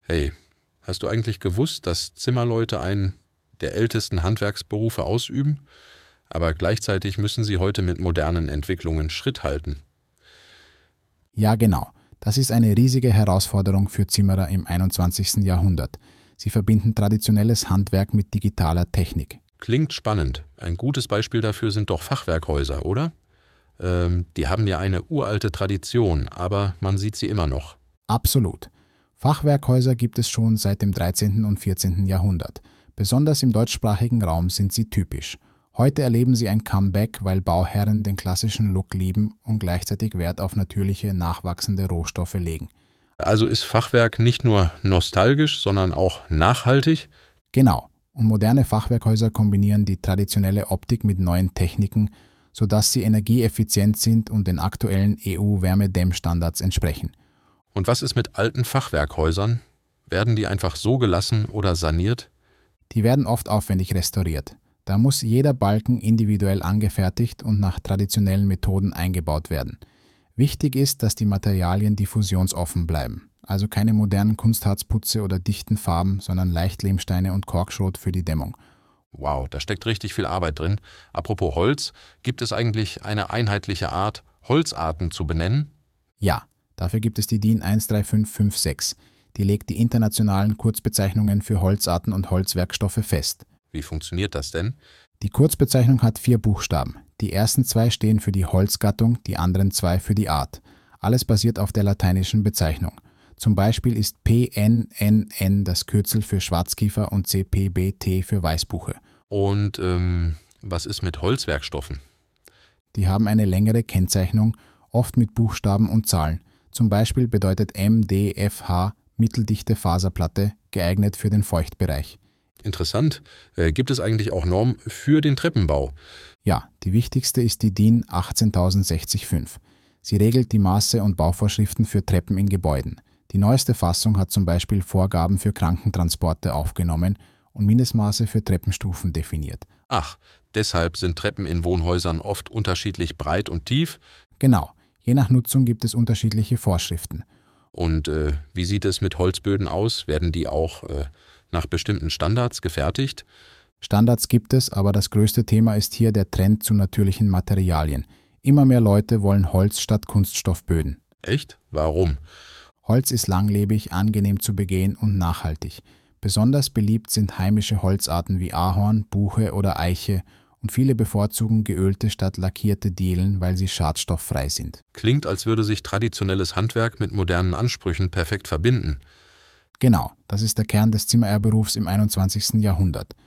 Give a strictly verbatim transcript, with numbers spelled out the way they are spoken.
Hey, hast du eigentlich gewusst, dass Zimmerleute einen der ältesten Handwerksberufe ausüben? Aber gleichzeitig müssen sie heute mit modernen Entwicklungen Schritt halten. Ja, genau. Das ist eine riesige Herausforderung für Zimmerer im einundzwanzigsten Jahrhundert. Sie verbinden traditionelles Handwerk mit digitaler Technik. Klingt spannend. Ein gutes Beispiel dafür sind doch Fachwerkhäuser, oder? Ähm, die haben ja eine uralte Tradition, aber man sieht sie immer noch. Absolut. Fachwerkhäuser gibt es schon seit dem dreizehnten und vierzehnten Jahrhundert. Besonders im deutschsprachigen Raum sind sie typisch. Heute erleben sie ein Comeback, weil Bauherren den klassischen Look lieben und gleichzeitig Wert auf natürliche, nachwachsende Rohstoffe legen. Also ist Fachwerk nicht nur nostalgisch, sondern auch nachhaltig? Genau. Und moderne Fachwerkhäuser kombinieren die traditionelle Optik mit neuen Techniken, sodass sie energieeffizient sind und den aktuellen E U-Wärmedämmstandards entsprechen. Und was ist mit alten Fachwerkhäusern? Werden die einfach so gelassen oder saniert? Die werden oft aufwendig restauriert. Da muss jeder Balken individuell angefertigt und nach traditionellen Methoden eingebaut werden. Wichtig ist, dass die Materialien diffusionsoffen bleiben, also keine modernen Kunstharzputze oder dichten Farben, sondern Leichtlehmsteine und Korkschrot für die Dämmung. Wow, da steckt richtig viel Arbeit drin. Apropos Holz, gibt es eigentlich eine einheitliche Art, Holzarten zu benennen? Ja, dafür gibt es die DIN eins drei fünf fünf sechs. Die legt die internationalen Kurzbezeichnungen für Holzarten und Holzwerkstoffe fest. Wie funktioniert das denn? Die Kurzbezeichnung hat vier Buchstaben. Die ersten zwei stehen für die Holzgattung, die anderen zwei für die Art. Alles basiert auf der lateinischen Bezeichnung. Zum Beispiel ist P N N N das Kürzel für Schwarzkiefer und C P B T für Weißbuche. Und ähm, was ist mit Holzwerkstoffen? Die haben eine längere Kennzeichnung, oft mit Buchstaben und Zahlen. Zum Beispiel bedeutet M D F H mitteldichte Faserplatte, geeignet für den Feuchtbereich. Interessant. Äh, gibt es eigentlich auch Normen für den Treppenbau? Ja, die wichtigste ist die DIN achtzehntausendsechzig fünf. Sie regelt die Maße und Bauvorschriften für Treppen in Gebäuden. Die neueste Fassung hat zum Beispiel Vorgaben für Krankentransporte aufgenommen und Mindestmaße für Treppenstufen definiert. Ach, deshalb sind Treppen in Wohnhäusern oft unterschiedlich breit und tief. Genau, je nach Nutzung gibt es unterschiedliche Vorschriften. Und äh, wie sieht es mit Holzböden aus? Werden die auch äh, nach bestimmten Standards gefertigt? Standards gibt es, aber das größte Thema ist hier der Trend zu natürlichen Materialien. Immer mehr Leute wollen Holz statt Kunststoffböden. Echt? Warum? Holz ist langlebig, angenehm zu begehen und nachhaltig. Besonders beliebt sind heimische Holzarten wie Ahorn, Buche oder Eiche und viele bevorzugen geölte statt lackierte Dielen, weil sie schadstofffrei sind. Klingt, als würde sich traditionelles Handwerk mit modernen Ansprüchen perfekt verbinden. Genau, das ist der Kern des Zimmererberufs im einundzwanzigsten Jahrhundert.